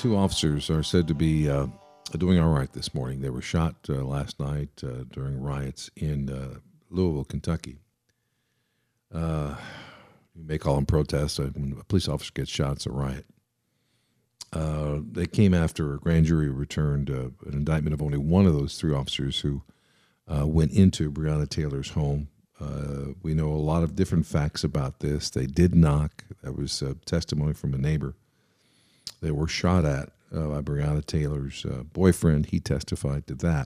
two officers are said to be doing all right this morning. They were shot last night during riots in Louisville, Kentucky. You may call them protests. When a police officer gets shot, it's a riot. They came after a grand jury returned an indictment of only one of those three officers who went into Breonna Taylor's home. We know a lot of different facts about this. They did knock. That was testimony from a neighbor. They were shot at by Breonna Taylor's boyfriend. He testified to that.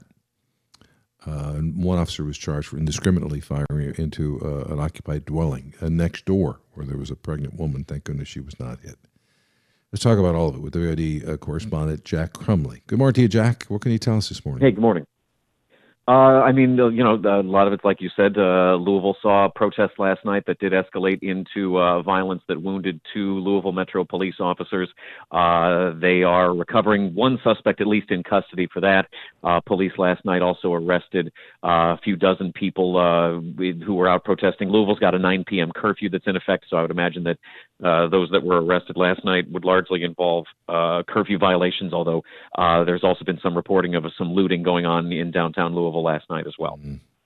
And one officer was charged for indiscriminately firing into an occupied dwelling next door where there was a pregnant woman. Thank goodness she was not hit. Let's talk about all of it with WID correspondent Jack Crumley. Good morning to you, Jack. What can you tell us this morning? Hey, good morning. A lot of it's like you said. Louisville saw protests last night that did escalate into violence that wounded two Louisville Metro police officers. They are recovering one suspect, at least in custody for that. Police last night also arrested a few dozen people who were out protesting. Louisville's got a 9 p.m. curfew that's in effect, so I would imagine that those that were arrested last night would largely involve curfew violations, although there's also been some reporting of some looting going on in downtown Louisville last night as well.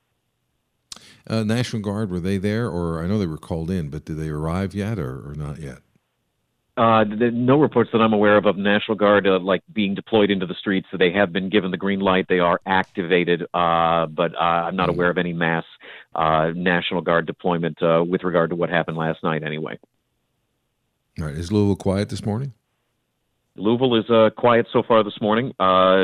Mm-hmm. National Guard, were they there? Or I know they were called in, but did they arrive yet or not yet? No reports that I'm aware of National Guard being deployed into the streets. So they have been given the green light. They are activated, but I'm not aware of any mass National Guard deployment with regard to what happened last night anyway. All right. Is Louisville quiet this morning? Louisville is quiet so far this morning.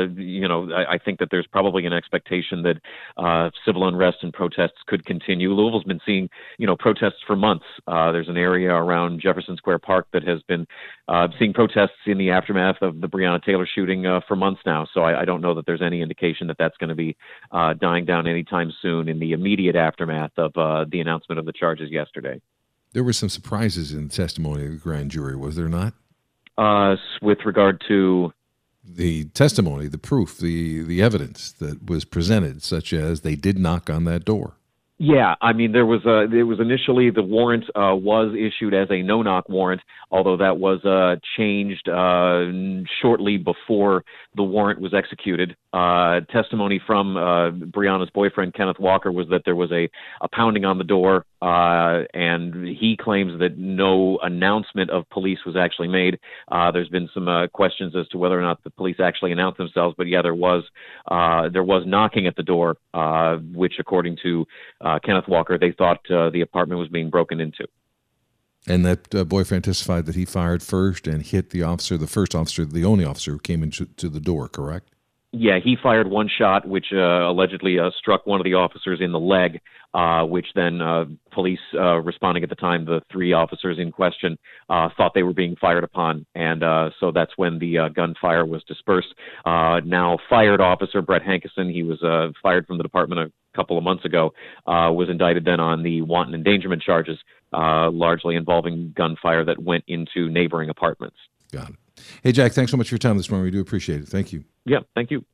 I think that there's probably an expectation that civil unrest and protests could continue. Louisville's been seeing, protests for months. There's an area around Jefferson Square Park that has been seeing protests in the aftermath of the Breonna Taylor shooting for months now. So I don't know that there's any indication that that's going to be dying down anytime soon in the immediate aftermath of the announcement of the charges yesterday. There were some surprises in the testimony of the grand jury, was there not? With regard to the testimony, the proof, the evidence that was presented, such as they did knock on that door. Yeah, I mean, there was initially the warrant was issued as a no-knock warrant, although that was changed shortly before the warrant was executed. Testimony from Breonna's boyfriend, Kenneth Walker, was that there was a pounding on the door, and he claims that no announcement of police was actually made. There's been some questions as to whether or not the police actually announced themselves, but yeah, there was knocking at the door, which according to Kenneth Walker, they thought the apartment was being broken into. And that boyfriend testified that he fired first and hit the officer, the first officer, the only officer who came into the door, correct? Yeah, he fired one shot, which allegedly struck one of the officers in the leg, which then police responding at the time, the three officers in question, thought they were being fired upon. And so that's when the gunfire was dispersed. Now fired officer Brett Hankerson, he was fired from the department a couple of months ago, was indicted then on the wanton endangerment charges, largely involving gunfire that went into neighboring apartments. Got it. Hey, Jack, thanks so much for your time this morning. We do appreciate it. Thank you. Yeah, thank you.